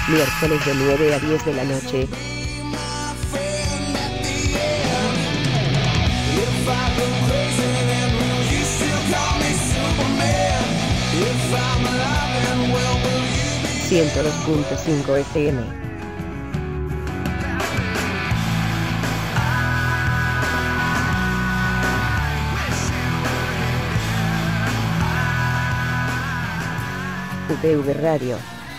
miércoles de 9 a 10 de la noche. Ciento 2.5 FM. UPV Radio.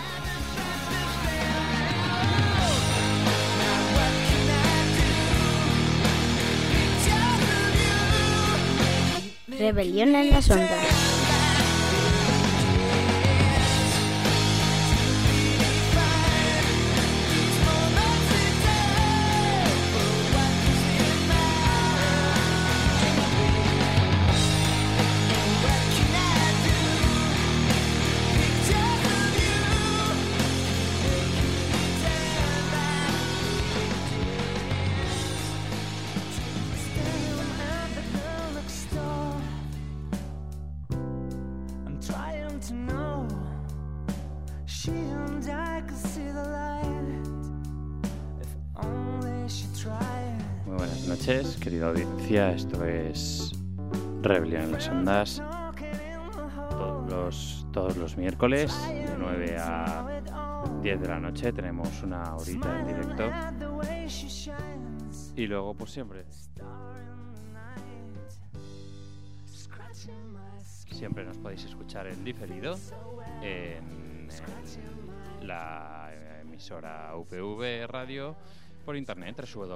Rebelión en las ondas. Querida audiencia, esto es Rebelión en las ondas. Todos los miércoles de 9 a 10 de la noche tenemos una horita en directo. Y luego pues siempre nos podéis escuchar en diferido en la emisora UPV Radio, por internet,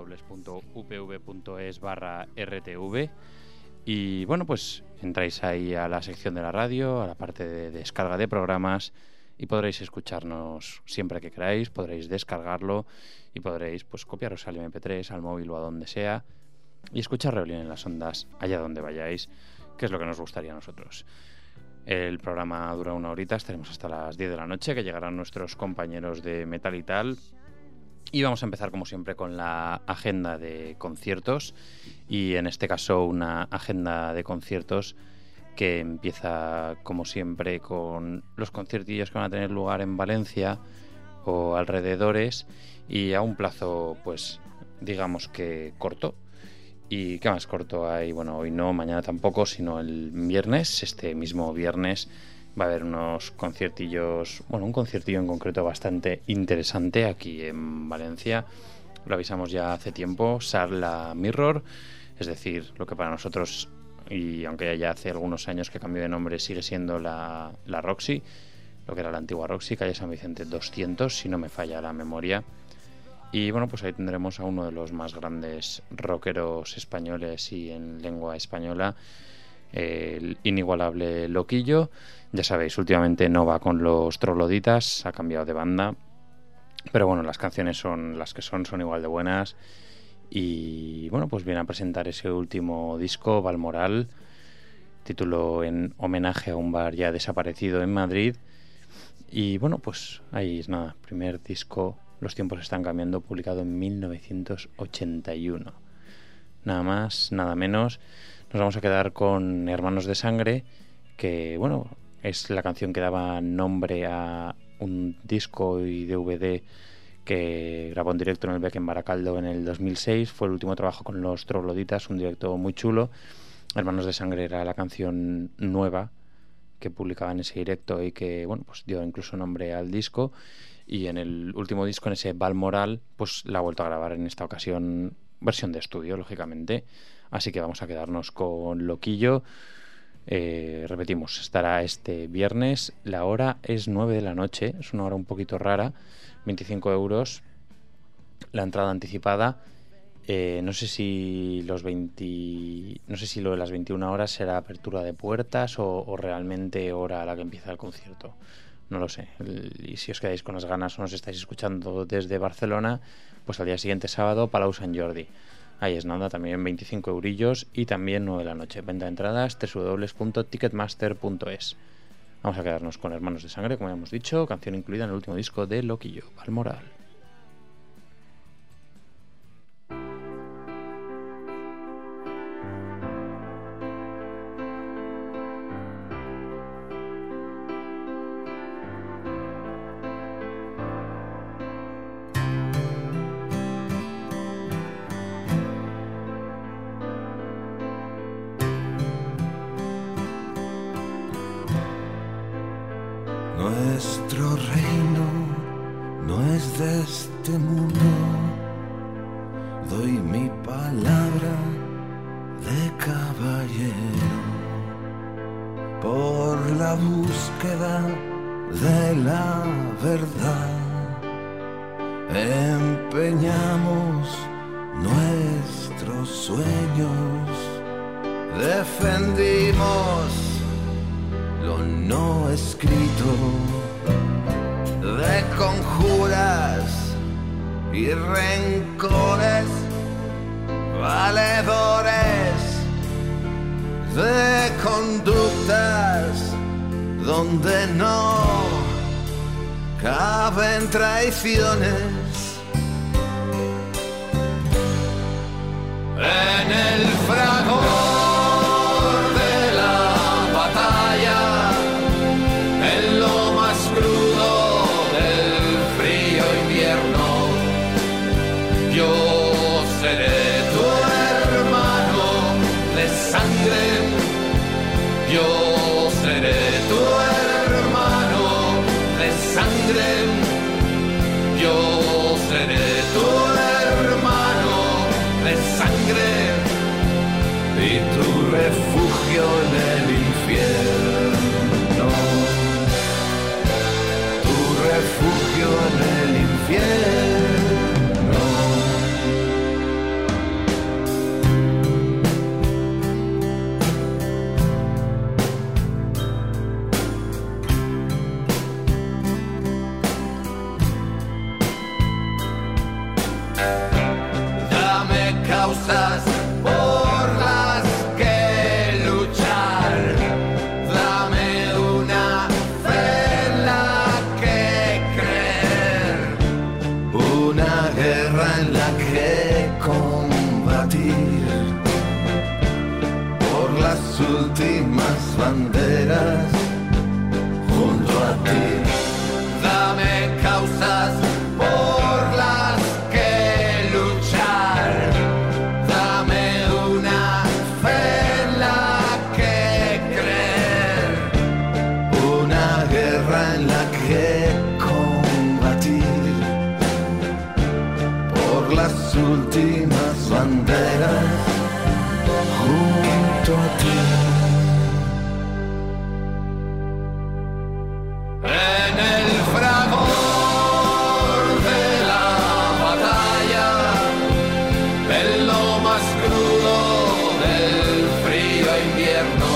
www.upv.es/rtv. Y bueno, pues entráis ahí a la sección de la radio, a la parte de descarga de programas, y podréis escucharnos siempre que queráis, podréis descargarlo y podréis pues copiaros al MP3, al móvil o a donde sea y escuchar Rebelión en las ondas allá donde vayáis, que es lo que nos gustaría a nosotros. El programa dura una horita, estaremos hasta las 10 de la noche, que llegarán nuestros compañeros de Metal y Tal. Y vamos a empezar, como siempre, con la agenda de conciertos. Y en este caso, una agenda de conciertos que empieza, como siempre, con los conciertillos que van a tener lugar en Valencia o alrededores. Y a un plazo, pues, digamos que corto. ¿Y qué más corto hay? Bueno, hoy no, mañana tampoco, sino el viernes, este mismo viernes, va a haber unos conciertillos, bueno, un conciertillo en concreto bastante interesante aquí en Valencia. Lo avisamos ya hace tiempo, Sarla Mirror, es decir, lo que para nosotros, y aunque ya hace algunos años que cambió de nombre, sigue siendo la Roxy, lo que era la antigua Roxy, calle San Vicente 200, si no me falla la memoria. Y bueno, pues ahí tendremos a uno de los más grandes rockeros españoles y en lengua española, el inigualable Loquillo. Ya sabéis, últimamente no va con los trogloditas, ha cambiado de banda, pero bueno, las canciones son las que son igual de buenas. Y bueno, pues viene a presentar ese último disco, Balmoral, título en homenaje a un bar ya desaparecido en Madrid. Y bueno, pues ahí es nada, primer disco, Los tiempos están cambiando, publicado en 1981. Nada más, nada menos. Nos vamos a quedar con Hermanos de Sangre, que bueno, es la canción que daba nombre a un disco y DVD que grabó en directo en el Bec en Baracaldo en el 2006. Fue el último trabajo con los Trogloditas, un directo muy chulo. Hermanos de Sangre era la canción nueva que publicaba en ese directo y que bueno, pues dio incluso nombre al disco. Y en el último disco, en ese Balmoral, pues la ha vuelto a grabar en esta ocasión, versión de estudio, lógicamente. Así que vamos a quedarnos con Loquillo. Repetimos, estará este viernes. La hora es 9 de la noche. Es una hora un poquito rara. 25 euros la entrada anticipada. No sé si lo de las 21 horas será apertura de puertas o realmente hora a la que empieza el concierto. No lo sé. Y si os quedáis con las ganas o nos estáis escuchando desde Barcelona, pues al día siguiente, sábado, Palau Sant Jordi. Ahí es nada, también 25 eurillos y también 9 de la noche. Venta de entradas, www.ticketmaster.es. Vamos a quedarnos con Hermanos de Sangre, como ya hemos dicho, canción incluida en el último disco de Loquillo, Balmoral. Nuestro reino no es de este mundo. Doy mi palabra de caballero por la búsqueda de la verdad. Empeñamos nuestros sueños, defendimos lo no escrito, de conjuras y rencores, valedores de conductas donde no caben traiciones. En el fragor de la batalla, en lo más crudo del frío invierno, yo seré tu hermano de sangre, yo seré tu hermano de sangre, yo seré tu hermano de sangre y tu refugio en el infierno, tu refugio en el infierno. Causas por las que luchar, dame una fe en la que creer, una guerra en la que combatir, por las últimas banderas junto a ti. Dame causas por las que luchar, dame una fe en la que creer, una guerra en la que combatir, por las últimas banderas junto a ti. En el fragor de la batalla, en lo más crudo del frío invierno,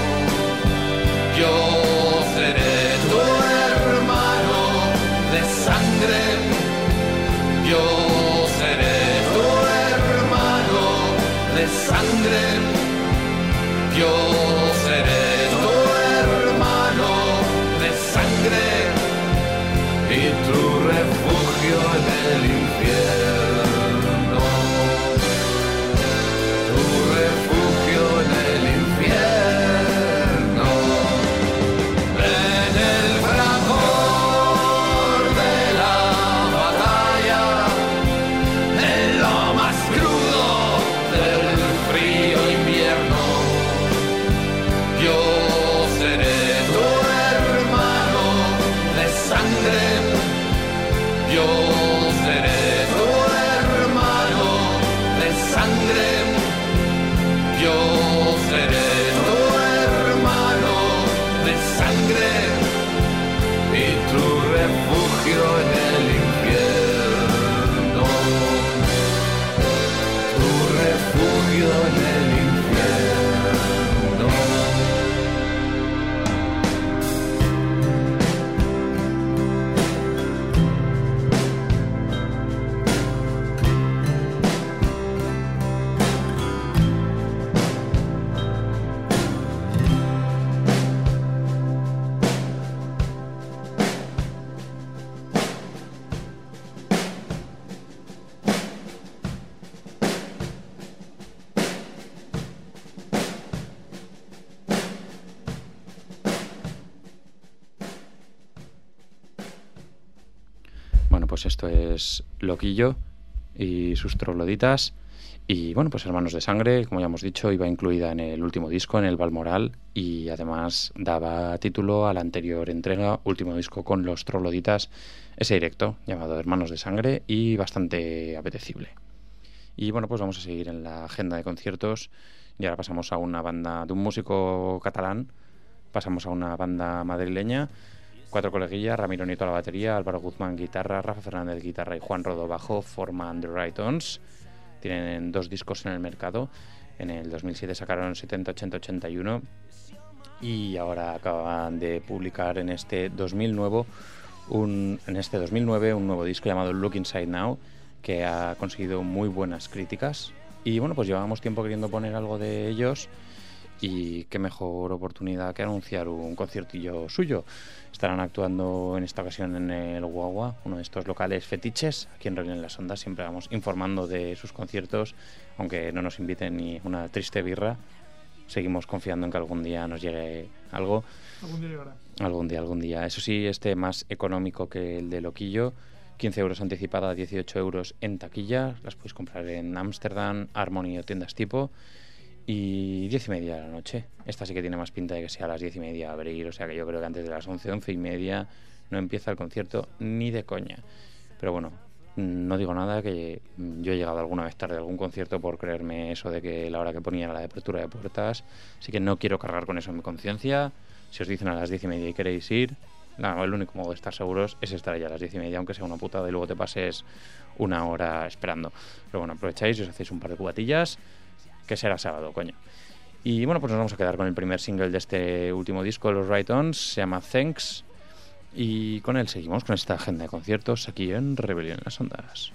yo seré tu hermano de sangre, yo seré tu hermano de sangre, yo seré tu hermano de sangre y tu refugio en el infierno, tu refugio en el infierno. En el fragor de la batalla, en lo más crudo del frío invierno, yo seré tu hermano de sangre, yo seré tu hermano de sangre, yo seré tu hermano de sangre y tu refugio en el infierno, tu refugio en el infierno. Bueno, pues esto es Loquillo y sus trogloditas. Y bueno, pues Hermanos de Sangre, como ya hemos dicho, iba incluida en el último disco, en el Balmoral, y además daba título a la anterior entrega, último disco con los trogloditas, ese directo llamado Hermanos de Sangre, y bastante apetecible. Y bueno, pues vamos a seguir en la agenda de conciertos, y ahora pasamos a una banda de un músico catalán, pasamos a una banda madrileña, 4 coleguillas: Ramiro Nieto a la batería, Álvaro Guzmán guitarra, Rafa Fernández guitarra y Juan Rodo bajo, forman The Right-Ons. Tienen 2 discos en el mercado. En el 2007 sacaron 70, 80, 81 y ahora acaban de publicar en este 2009 un nuevo disco llamado Look Inside Now, que ha conseguido muy buenas críticas. Y bueno, pues llevábamos tiempo queriendo poner algo de ellos, y qué mejor oportunidad que anunciar un conciertillo suyo. Estarán actuando en esta ocasión en el Guagua, uno de estos locales fetiches. Aquí en Rollo en las Ondas siempre vamos informando de sus conciertos, aunque no nos inviten ni una triste birra. Seguimos confiando en que algún día nos llegue algo. Algún día llegará. Algún día. Eso sí, más económico que el de Loquillo. 15 euros anticipada, 18 euros en taquilla. Las podéis comprar en Ámsterdam, Harmony o tiendas tipo. Y 10:30 de la noche. Esta sí que tiene más pinta de que sea a las 10:30 abrir, o sea que yo creo que antes de las 11, 11:30 no empieza el concierto ni de coña. Pero bueno, no digo nada, que yo he llegado alguna vez tarde a algún concierto por creerme eso de que la hora que ponía era la de apertura de puertas, así que no quiero cargar con eso en mi conciencia. Si os dicen a las 10:30 y queréis ir, el único modo de estar seguros es estar allá a las 10:30, aunque sea una putada y luego te pases una hora esperando. Pero bueno, aprovecháis y os hacéis un par de cubatillas, que será sábado, coño. Y bueno, pues nos vamos a quedar con el primer single de este último disco de los Right-Ons, se llama Thanks, y con él seguimos con esta agenda de conciertos aquí en Rebelión en las Ondas.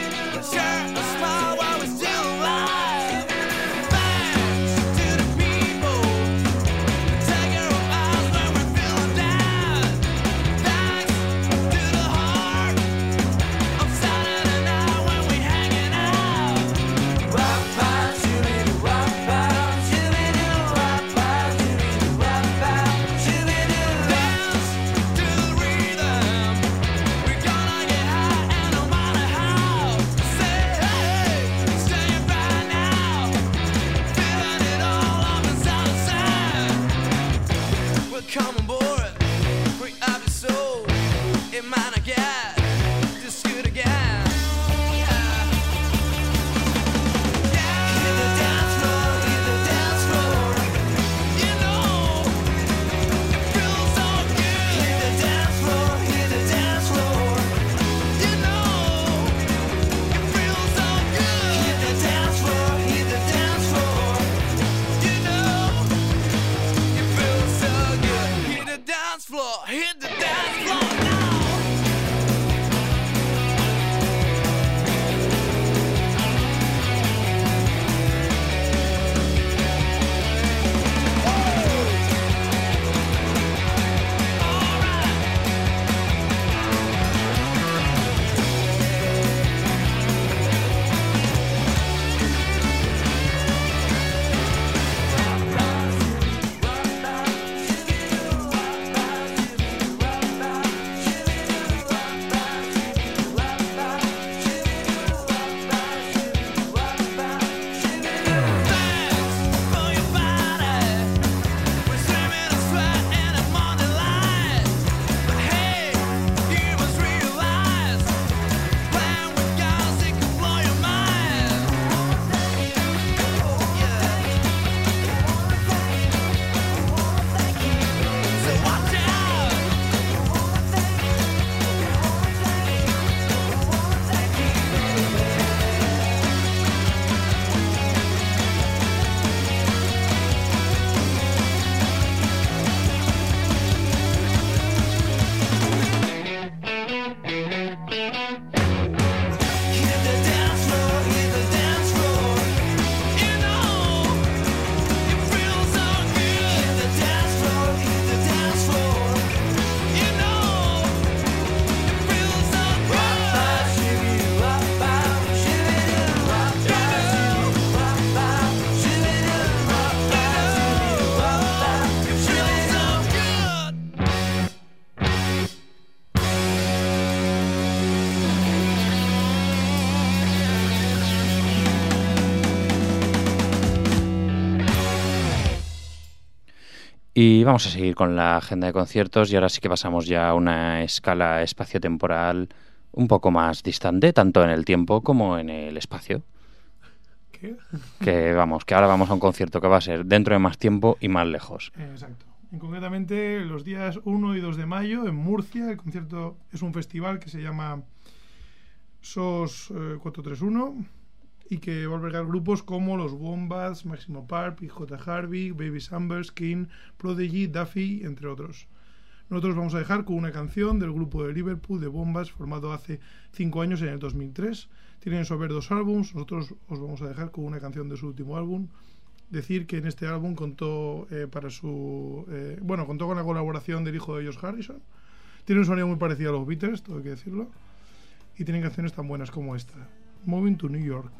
People Y vamos a seguir con la agenda de conciertos y ahora sí que pasamos ya a una escala espaciotemporal un poco más distante, tanto en el tiempo como en el espacio. ¿Qué? Que ahora vamos a un concierto que va a ser dentro de más tiempo y más lejos. Exacto. Y concretamente los días 1 y 2 de mayo en Murcia. El concierto es un festival que se llama SOS 431 y que va a albergar grupos como los Wombats, Máximo Park, J. Harvey, Baby Sumbers, King, Prodigy, Duffy, entre otros. Nosotros vamos a dejar con una canción del grupo de Liverpool, de Wombats, formado hace 5 años, en el 2003. Tienen en su haber 2 álbumes. Nosotros os vamos a dejar con una canción de su último álbum. Decir que en este álbum contó contó con la colaboración del hijo de George Harrison. Tiene un sonido muy parecido a los Beatles, todo hay que decirlo. Y tienen canciones tan buenas como esta. Moving to New York.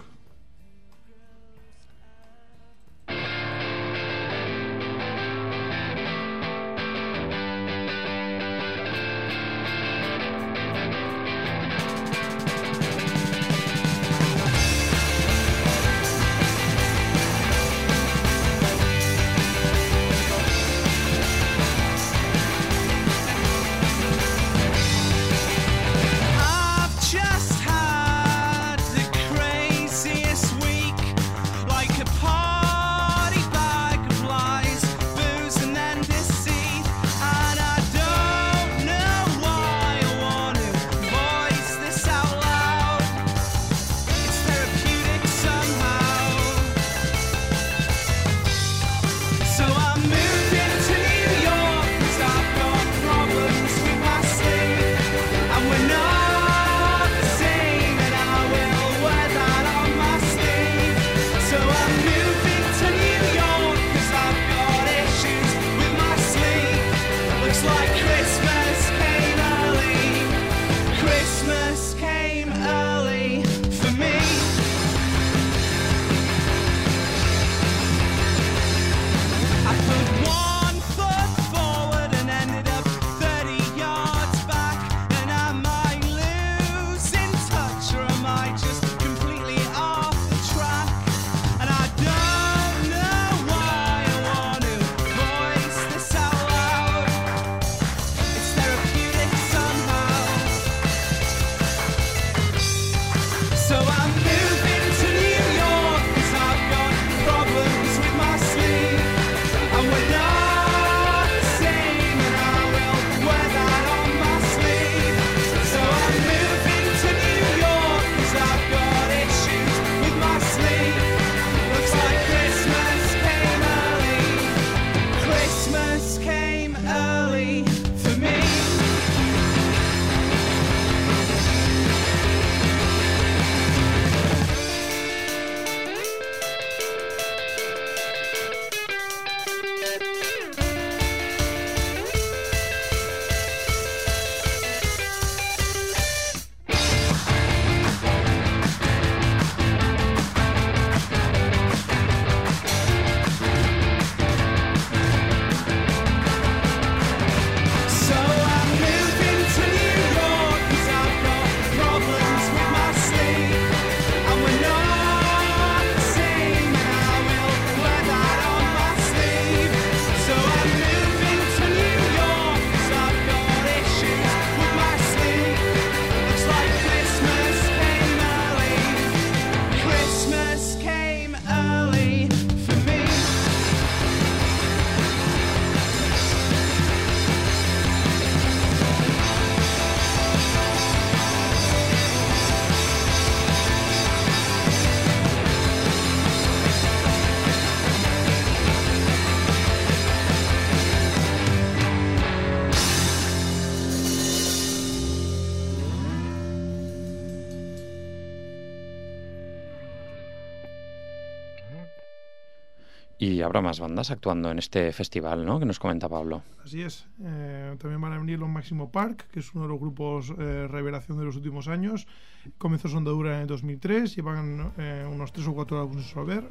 Y habrá más bandas actuando en este festival, ¿no?, que nos comenta Pablo. Así es. También van a venir los Máximo Park, que es uno de los grupos revelación de los últimos años. Comenzó su andadura en el 2003, llevan unos 3 o 4 álbumes a su haber.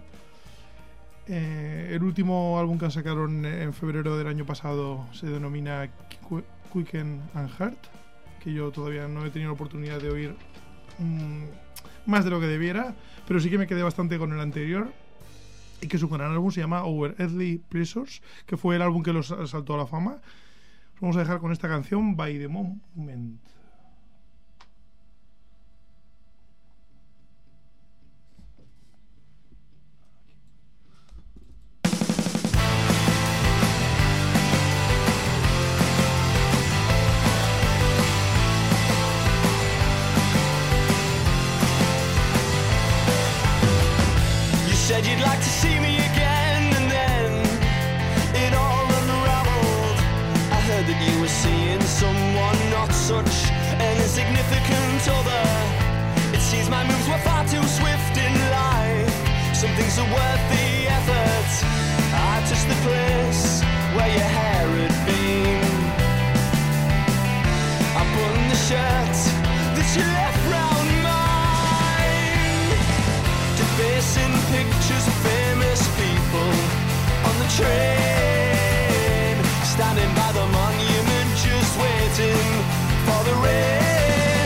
El último álbum que sacaron en febrero del año pasado se denomina Quicken and Heart, que yo todavía no he tenido la oportunidad de oír más de lo que debiera, pero sí que me quedé bastante con el anterior. y que su gran álbum se llama Our Earthly Pleasures, que fue el álbum que los saltó a la fama. Os vamos a dejar con esta canción, By the Moment. Said you'd like to see me again, and then it all unraveled. I heard that you were seeing someone, not such an insignificant other. It seems my moves were far too swift in life. Some things are worth the effort. I touched the place where your hair had been. I buttoned the shirt that you left round mine. Defacing pictures of famous people on the train, standing by the monument just waiting for the rain.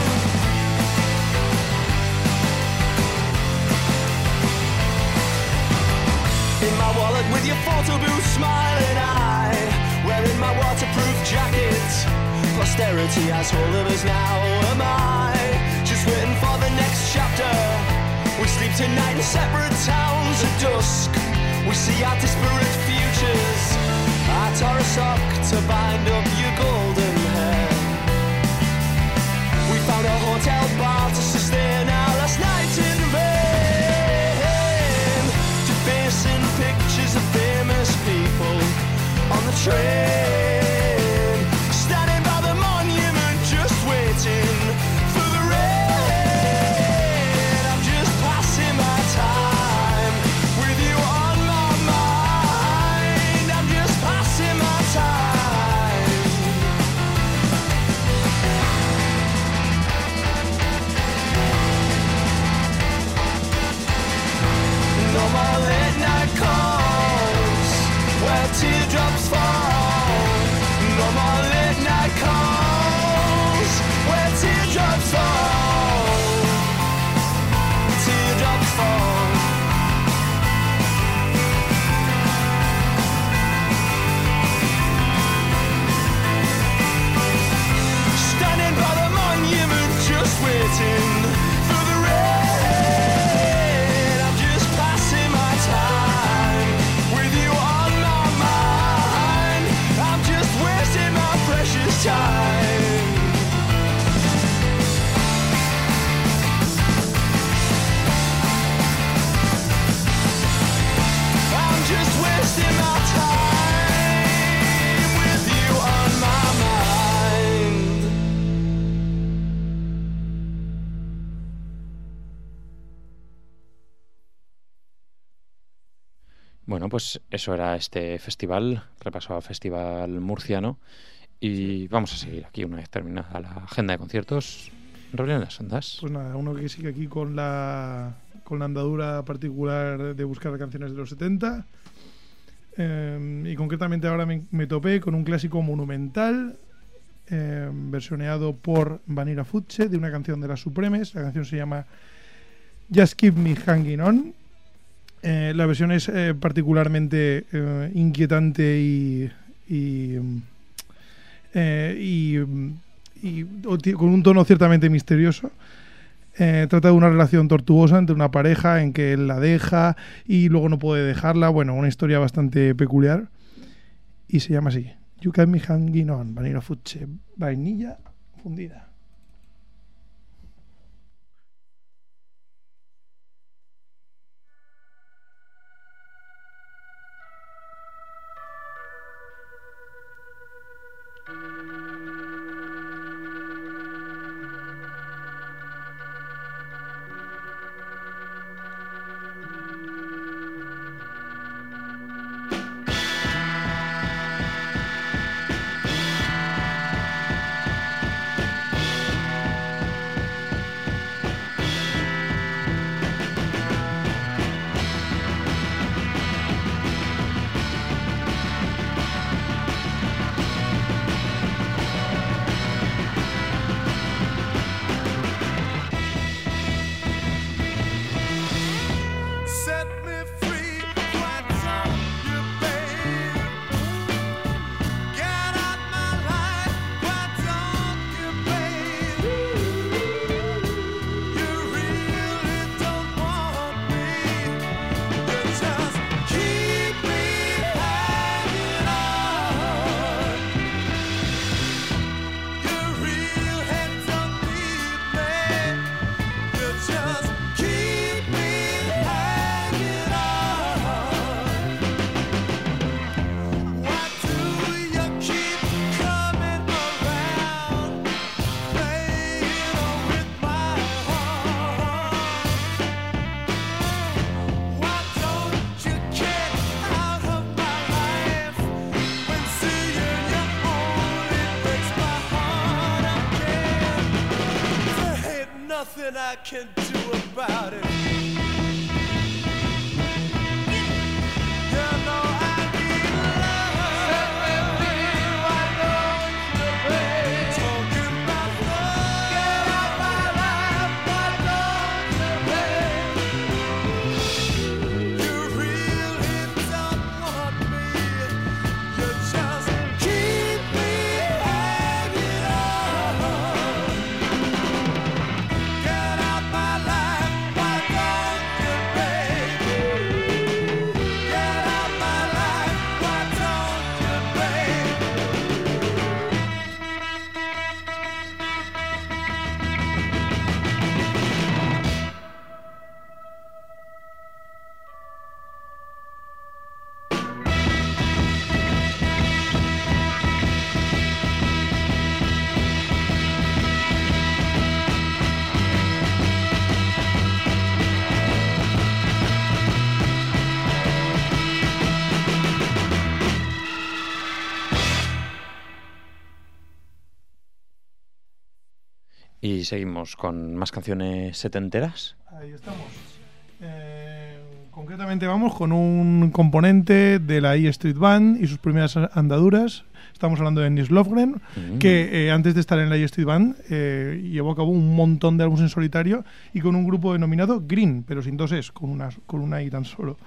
In my wallet with your photo booth smiling eye, wearing my waterproof jacket. Posterity has hold of us now. Am I just waiting for the next chapter? We sleep tonight in separate towns at dusk. We see our disparate futures. I tore a sock to bind up your golden hair. We found a hotel bar to sustain our last night in vain. Defacing pictures of famous people on the train, standing by the monument just waiting for the rain. I'm just passing my time with you on my mind. I'm just passing my time. No more late night calls where teardrops fall. No more late night calls where teardrops fall. Teardrops fall. Standing by the monument just waiting for the rain. I'm just passing my time with you on my mind. I'm just wasting my precious time. I'm just wasting my time with you on my mind. Bueno, pues eso era este festival, repaso al Festival Murciano. Y vamos a seguir aquí una vez terminada la agenda de conciertos. Rollo en las ondas. Pues nada, uno que sigue aquí con la andadura particular de buscar canciones de los 70. Y concretamente ahora me topé con un clásico monumental, versioneado por Vanilla Fudge, de una canción de las Supremes. La canción se llama Just Keep Me Hanging On. La versión es particularmente inquietante y con un tono ciertamente misterioso. Trata de una relación tortuosa entre una pareja en que él la deja y luego no puede dejarla. Bueno, una historia bastante peculiar. Y se llama así: You Keep Me Hanging On, Vanilla Fudge, vainilla fundida. can do about it. Y seguimos con más canciones setenteras. Ahí estamos. Concretamente vamos con un componente de la E Street Band y sus primeras andaduras. Estamos hablando de Nils Lofgren, que antes de estar en la E Street Band llevó a cabo un montón de álbumes en solitario y con un grupo denominado Green, pero sin dos es, con una I tan solo.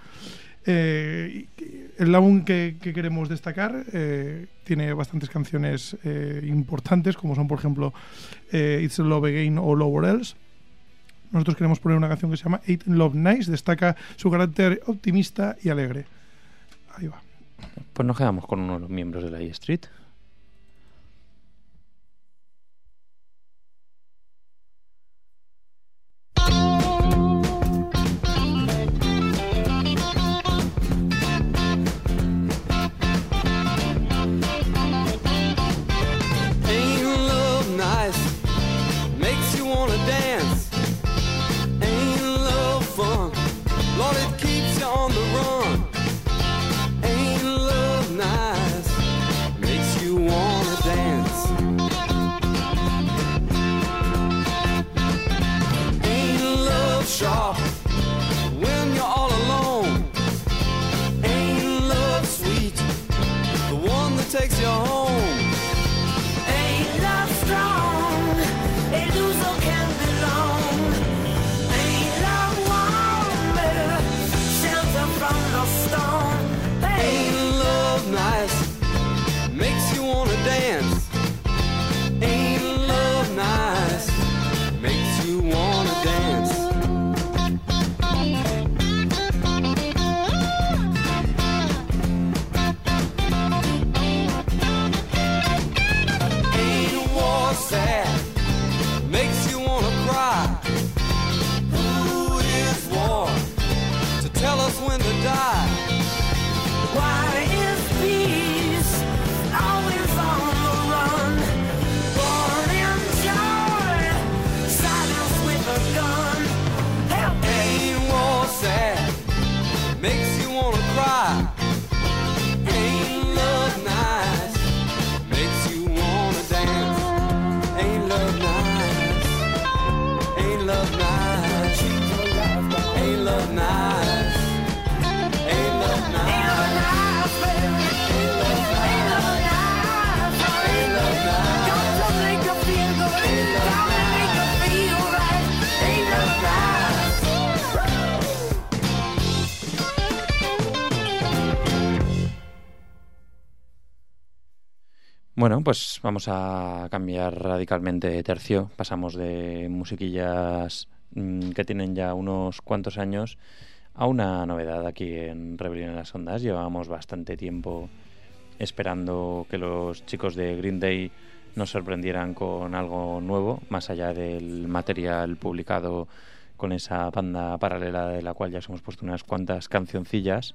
El álbum que queremos destacar tiene bastantes canciones importantes, como son, por ejemplo, It's Love Again o Lower Else. Nosotros queremos poner una canción que se llama Ain't Love Nice. Destaca su carácter optimista y alegre. Ahí va. Pues nos quedamos con uno de los miembros de la E Street. Takes you home. Ain't love strong, a loser can belong. Ain't love warm, shelter from the storm. Ain't love nice, makes you wanna dance. Ain't love nice, makes you wanna dance. Sad, makes you wanna cry. Who is war to tell us when to die? Why is peace always on the run? Born in joy, silence with a gun. Help me. Ain't war sad, makes you wanna cry. Ain't love nice, makes you wanna dance. Ain't love nice, ain't love nice, ain't love nice, ain't love nice, ain't love nice, baby, ain't love nice, ain't love nice, don't make her feel good, ain't love nice, make her feel right, ain't love nice. Bueno, pues vamos a cambiar radicalmente de tercio. Pasamos de musiquillas que tienen ya unos cuantos años a una novedad aquí en Rebelión en las Ondas. Llevábamos bastante tiempo esperando que los chicos de Green Day nos sorprendieran con algo nuevo, más allá del material publicado con esa banda paralela de la cual ya os hemos puesto unas cuantas cancioncillas.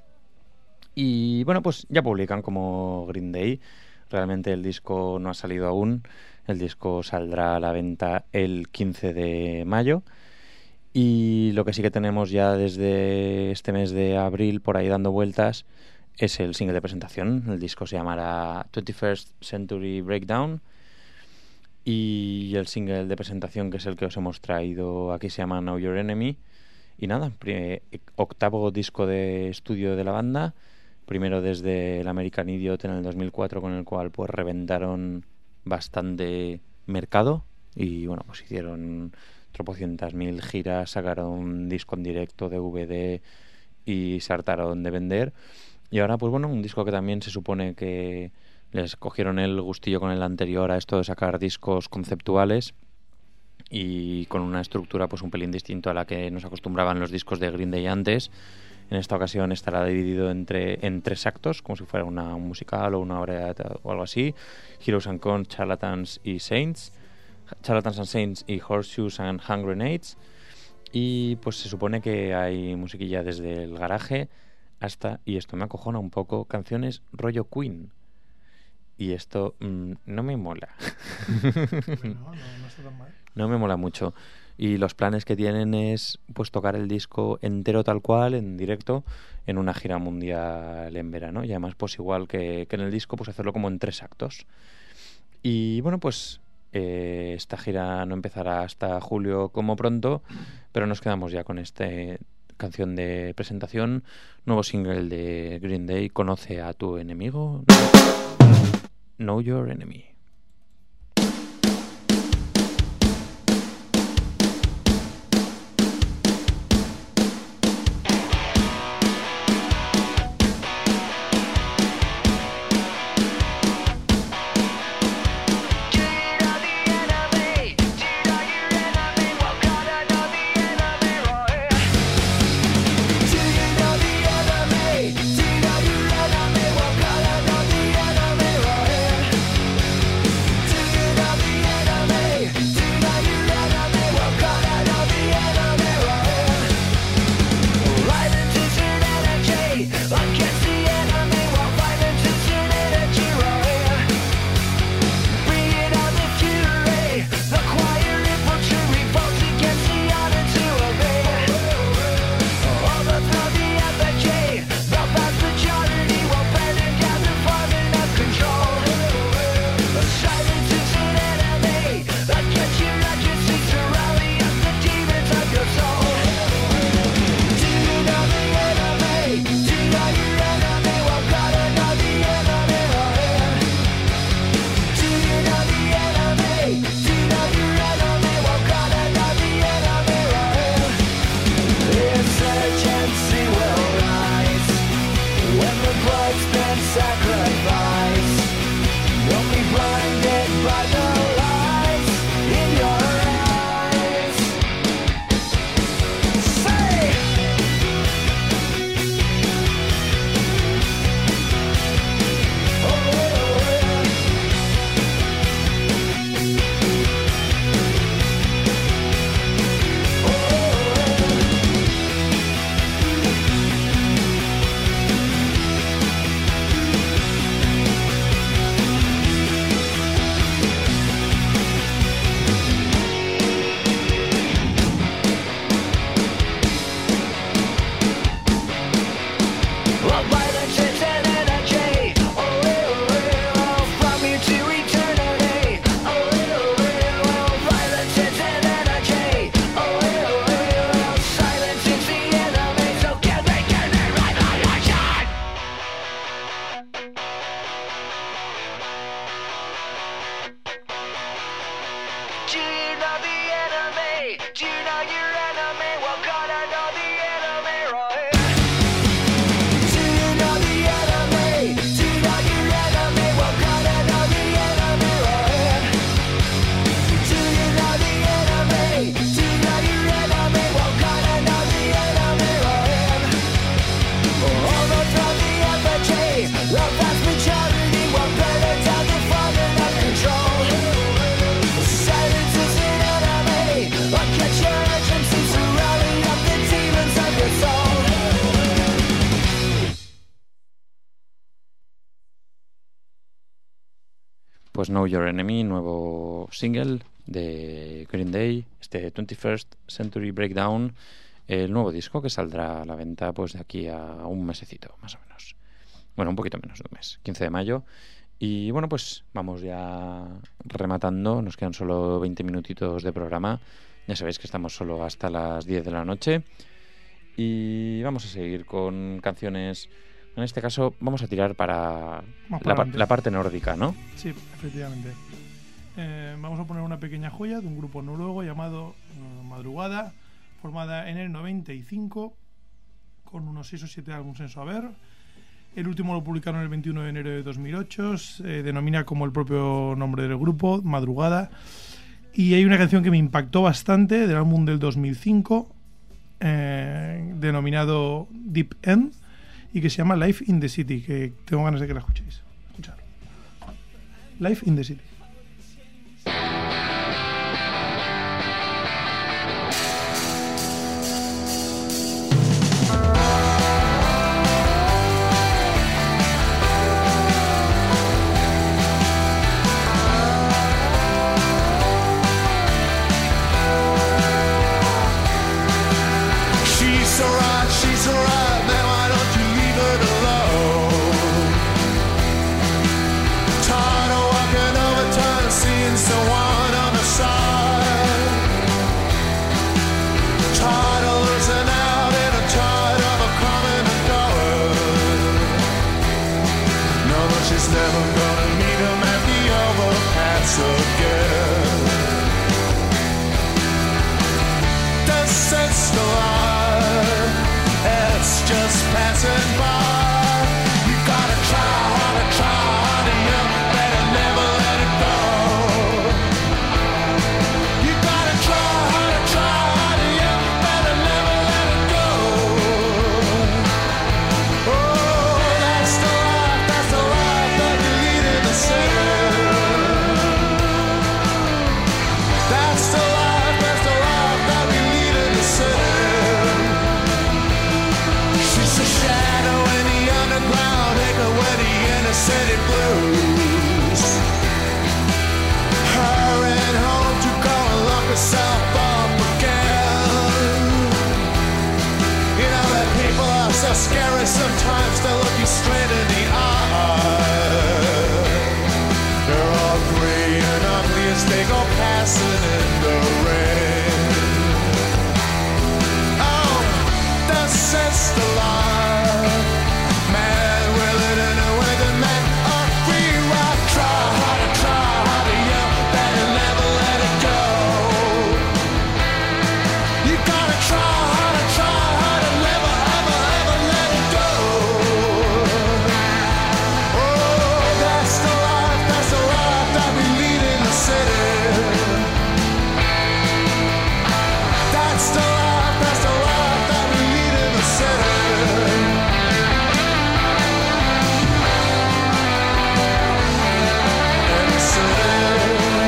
Y bueno, pues ya publican como Green Day. Realmente el disco no ha salido aún. El disco saldrá a la venta el 15 de mayo. Y lo que sí que tenemos ya desde este mes de abril por ahí dando vueltas es el single de presentación. El disco se llamará 21st Century Breakdown. Y el single de presentación, que es el que os hemos traído aquí, se llama Know Your Enemy. Y nada, octavo disco de estudio de la banda, primero desde el American Idiot en el 2004, con el cual pues reventaron bastante mercado y bueno, pues hicieron tropocientas mil giras, sacaron un disco en directo, DVD, y se hartaron de vender. Y ahora pues bueno, un disco que también se supone que les cogieron el gustillo con el anterior a esto de sacar discos conceptuales y con una estructura pues un pelín distinto a la que nos acostumbraban los discos de Green Day antes. En esta ocasión estará dividido en 3 actos, como si fuera un musical o una obra o algo así. Heroes and Cons, Charlatans y Saints. Charlatans and Saints y Horseshoes and Hand Grenades. Y pues se supone que hay musiquilla desde el garaje hasta, y esto me acojona un poco, canciones rollo Queen. Y esto no me mola. Bueno, no está tan mal. No me mola mucho. Y los planes que tienen es pues tocar el disco entero tal cual, en directo, en una gira mundial en verano. Y además, pues igual que en el disco, pues hacerlo como en 3 actos. Y bueno, pues esta gira no empezará hasta julio como pronto, pero nos quedamos ya con esta canción de presentación, nuevo single de Green Day, Conoce a tu enemigo. Know Your Enemy. Pues Know Your Enemy, nuevo single de Green Day, este 21st Century Breakdown, el nuevo disco que saldrá a la venta pues de aquí a un mesecito, más o menos. Bueno, un poquito menos de un mes, 15 de mayo. Y bueno, pues vamos ya rematando. Nos quedan solo 20 minutitos de programa. Ya sabéis que estamos solo hasta las 10 de la noche. Y vamos a seguir con canciones. En este caso vamos a tirar para la parte nórdica, ¿no? Sí, efectivamente. Vamos a poner una pequeña joya de un grupo noruego llamado Madrugada, formada en el 95, con unos 6 o 7 álbumes en su haber. El último lo publicaron el 21 de enero de 2008, se denomina como el propio nombre del grupo, Madrugada. Y hay una canción que me impactó bastante del álbum del 2005, denominado Deep End, y que se llama Life in the City, que tengo ganas de que la escuchéis. Escuchad. Life in the City. She's alright, man, why don't you leave her alone? Tired of walking over time, seeing someone on the side. Tired of losing out and I'm tired of her coming and going. No, but she's never gonna meet him at the overpass again. The sense of life, it's just passing by. You gotta try hard and you better never let it go. You gotta try hard and you better never let it go. Oh, that's the life that you lead in the city. That's the life that we lead in the city. She's a shadow in the underground, echo where the inner city blues. Hurrying home to go and lock herself up again. You know that people are so scary sometimes, they look you straight in the eye. They're all gray and ugly as they go passing in the rain. Oh, the sense of life, man, will it in a way that man are free rock. Try harder, you better never let it go. You gotta try harder, never ever let it go. Oh, that's the life that we lead in the city. That's the life that we lead in the city. In the city.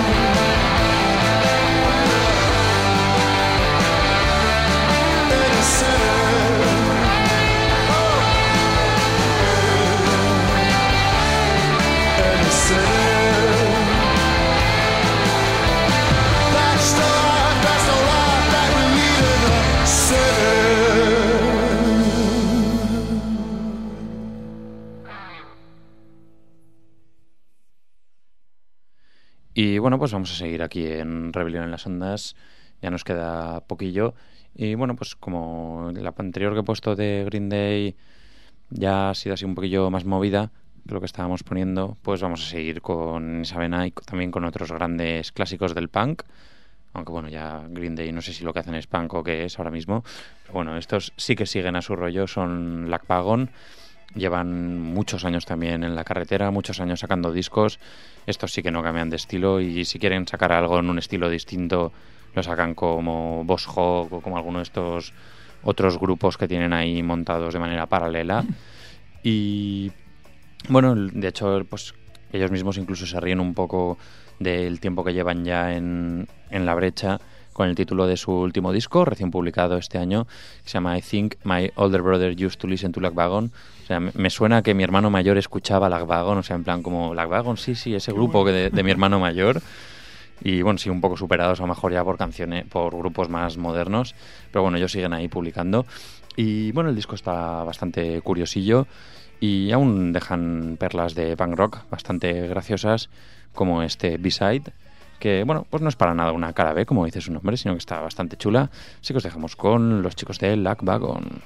In the city. Oh. In the city. That's the life that we lead in the city. Y bueno, pues vamos a seguir aquí en Rebelión en las Ondas. Ya nos queda poquillo. Y bueno, pues como la anterior que he puesto de Green Day ya ha sido así un poquillo más movida que lo que estábamos poniendo, pues vamos a seguir con esa vena y también con otros grandes clásicos del punk. Aunque bueno, ya Green Day no sé si lo que hacen es punk o qué es ahora mismo. Pero bueno, estos sí que siguen a su rollo, son Lagwagon. Llevan muchos años también en la carretera, muchos años sacando discos. Estos sí que no cambian de estilo y si quieren sacar algo en un estilo distinto, lo sacan como Boss Hog o como alguno de estos otros grupos que tienen ahí montados de manera paralela. Y bueno, de hecho, pues ellos mismos incluso se ríen un poco del tiempo que llevan ya en la brecha con el título de su último disco, recién publicado este año, que se llama I Think My Older Brother Used to Listen to Lagwagon. O sea, me suena que mi hermano mayor escuchaba Lagwagon, o sea, en plan como Lagwagon, sí, ese grupo de mi hermano mayor. Y bueno, sí, un poco superados a lo mejor ya por canciones, por grupos más modernos, pero bueno, ellos siguen ahí publicando. Y bueno, el disco está bastante curiosillo y aún dejan perlas de punk rock bastante graciosas, como este B-Side, que bueno, pues no es para nada una cara B, como dice su nombre, sino que está bastante chula. Así que os dejamos con los chicos de Lagwagon.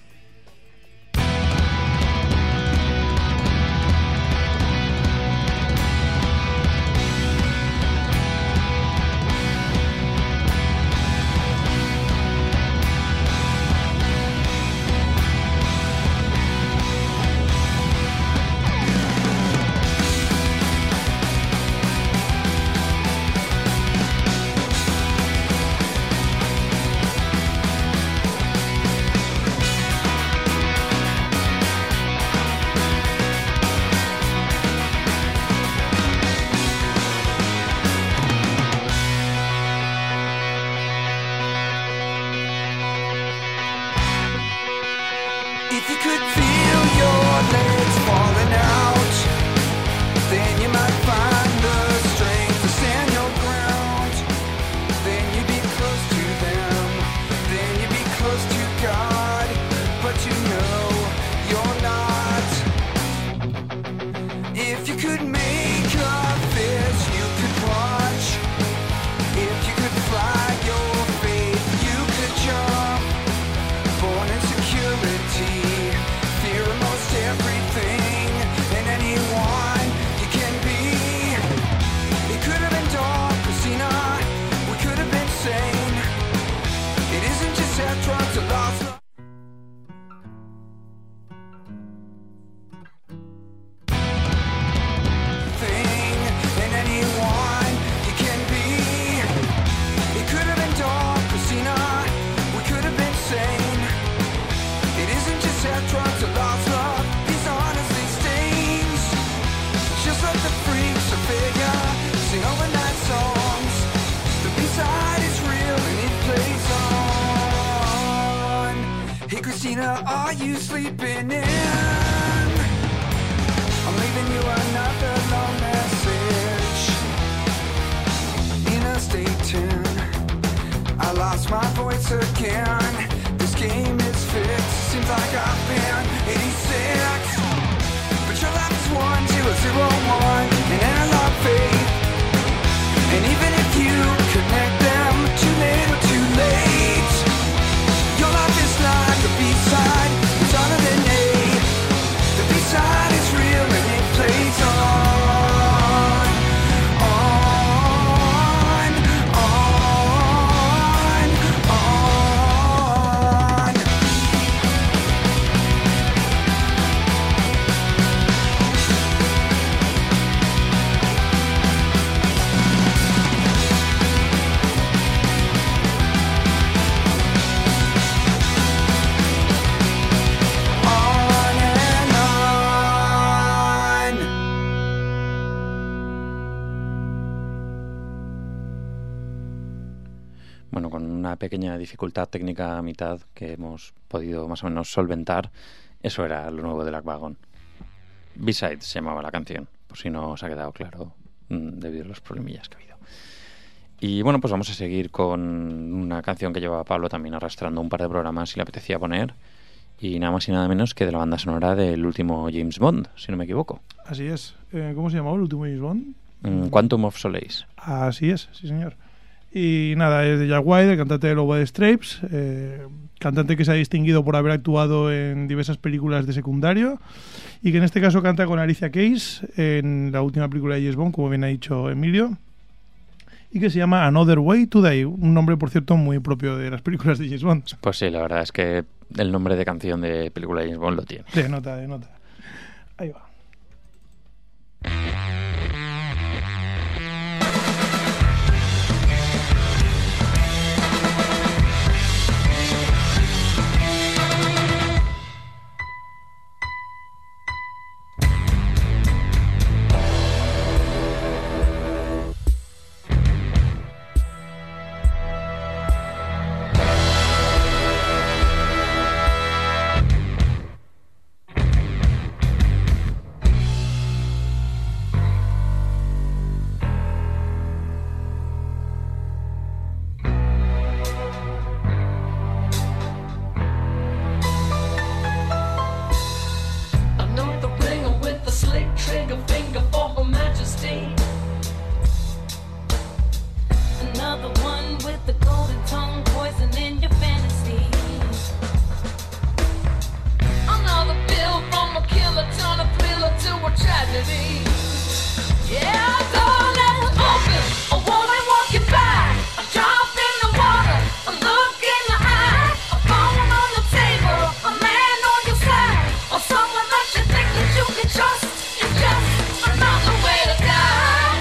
Christina, are you sleeping in? I'm leaving you another long message in a state tune. I lost my voice again. This game is fixed. Seems like I've been 86. But your life is 1001, an analog fate. And even if you connect them, too late or too late, your life is like a B-side, it's harder than A. The B-side is real and it plays on, on, on, on. Bueno, con una pequeña dificultad técnica a mitad que hemos podido más o menos solventar, eso era lo nuevo de Lagwagon. B-Side se llamaba la canción, por si no os ha quedado claro debido a los problemillas que ha habido. Y bueno, pues vamos a seguir con una canción que llevaba Pablo también arrastrando un par de programas y le apetecía poner, y nada más y nada menos que de la banda sonora del último James Bond, si no me equivoco. Así es. ¿Cómo se llamaba el último James Bond? Quantum of Solace. Así es, sí señor. Y nada, es de Jack White, el cantante de los White Stripes, cantante que se ha distinguido por haber actuado en diversas películas de secundario y que en este caso canta con Alicia Keys en la última película de James Bond, como bien ha dicho Emilio, y que se llama Another Way to Die, un nombre, por cierto, muy propio de las películas de James Bond. Pues sí, la verdad es que el nombre de canción de película de James Bond lo tiene. De nota, de nota. Ahí va. tragedy. Yeah, door left open, a woman walking by, a drop in the water, a look in the eye, a phone on the table, a man on your side, or someone that you think that you can trust. It's just another way to die.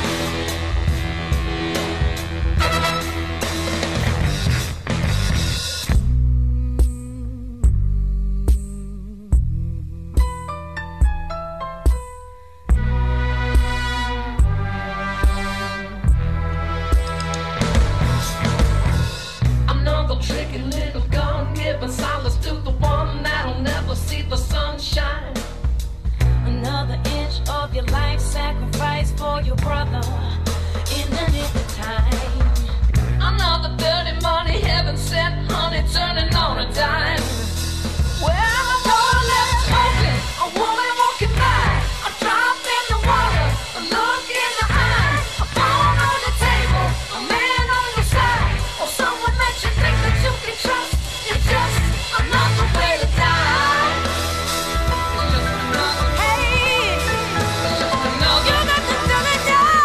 Another tricky little gun giving solace to the one that'll never see the sunshine. Another inch of your life sacrifice for your brother in the nick of time. Another dirty money heaven sent honey turning on a dime. Well, the door left open, a woman walking by, a drop in the water, a look in the eye, a phone on the table, a man on your side, or someone that you think that you can trust. It's just another way to die. It's just another. Hey, it's just another. You got to tell it,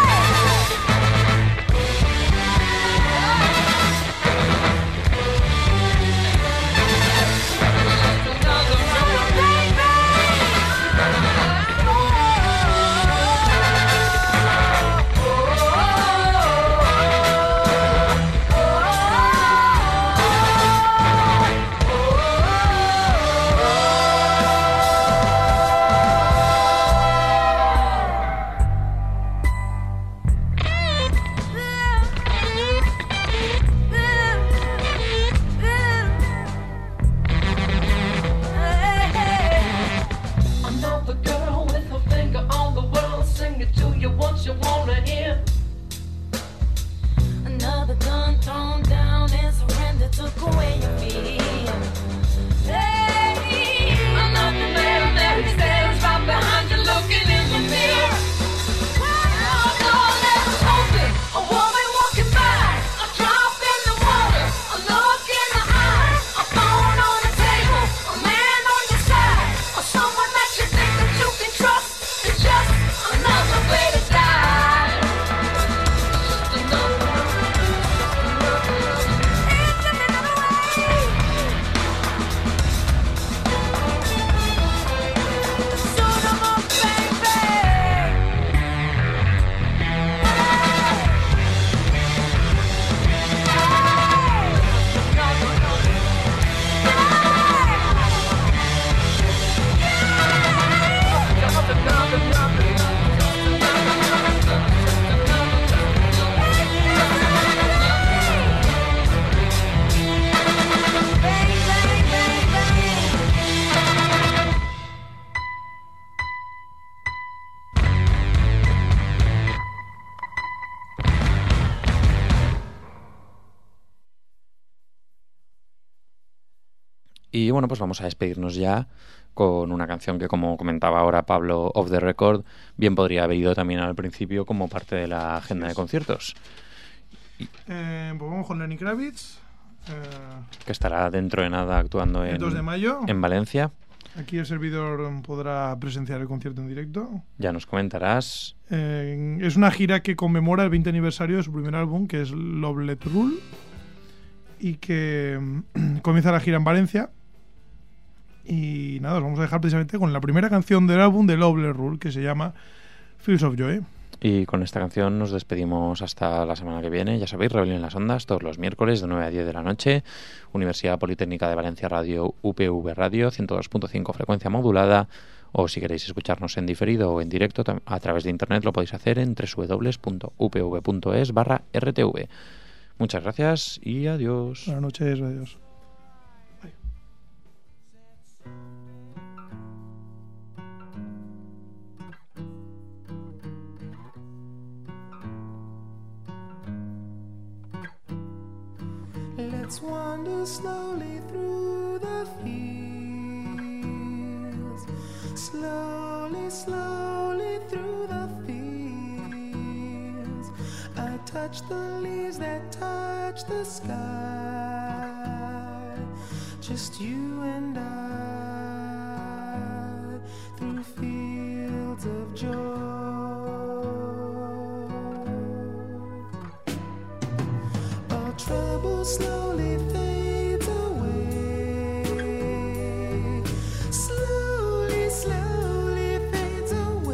another girl with her finger on the world, sing it to you once you wanna hear. Another gun thrown down and surrender took away your fear. Hey, another man there he stands right behind you looking in the mirror. A door left open, a woman walking by, a drop in the water, a look in the eye, a phone on the table, a man on your side, or someone that you think that you can trust. It's just another way to die. It's just another. It's another way. Shoot 'em up, baby. Y bueno, pues vamos a despedirnos ya con una canción que, como comentaba ahora Pablo off the record, bien podría haber ido también al principio como parte de la agenda de conciertos. Pues vamos con Lenny Kravitz. Que estará dentro de nada actuando El 2 de mayo. en Valencia. Aquí el servidor podrá presenciar el concierto en directo. Ya nos comentarás. Es una gira que conmemora el 20 aniversario de su primer álbum, que es Love Let Rule, y que comienza la gira en Valencia. Y nada, os vamos a dejar precisamente con la primera canción del álbum de Love Let Rule, que se llama Feels of Joy. Y con esta canción nos despedimos hasta la semana que viene. Ya sabéis, Rebelión en las Ondas, todos los miércoles de 9 a 10 de la noche. Universidad Politécnica de Valencia Radio, UPV Radio, 102.5 frecuencia modulada. O si queréis escucharnos en diferido o en directo a través de internet, lo podéis hacer en www.upv.es/rtv. Muchas gracias y adiós. Buenas noches, adiós. Let's wander slowly through the fields. Slowly, slowly through the fields. I touch the leaves that touch the sky. Just you and I through fields of joy. slowly fades away. Slowly, slowly fades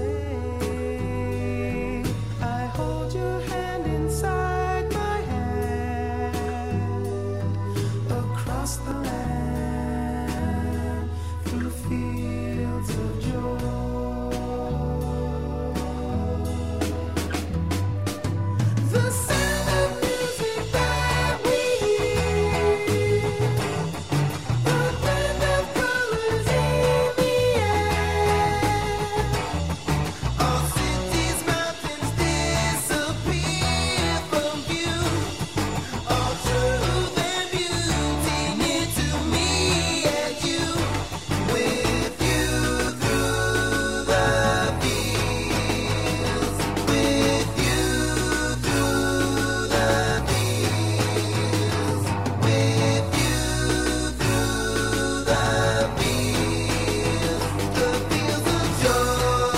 away. I hold your hand inside my hand. Across the land, through fields of joy. The sound of music that we hear, the blend of colors in the air. All cities, mountains disappear from view. All truth and beauty near to me and you. With you through the fields. With you through the fields. With you through the fields of joy.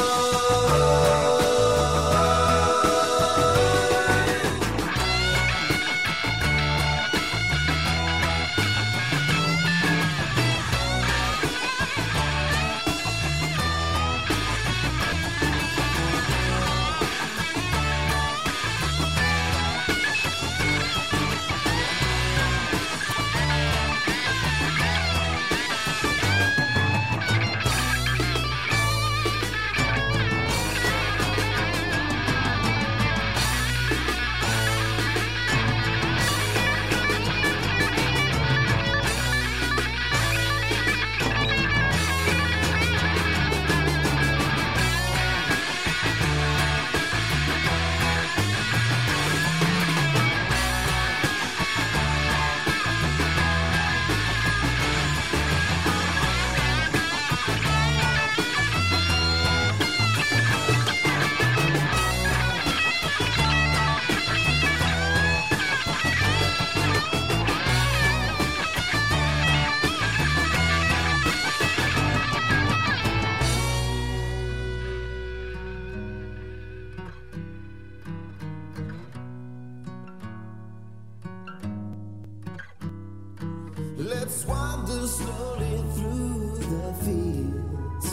Let's wander slowly through the fields.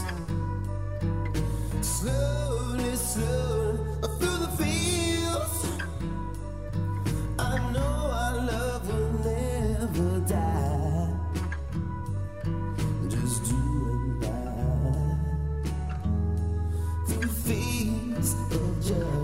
Slowly, slowly through the fields. I know our love will never die. Just you and I. Through fields of joy.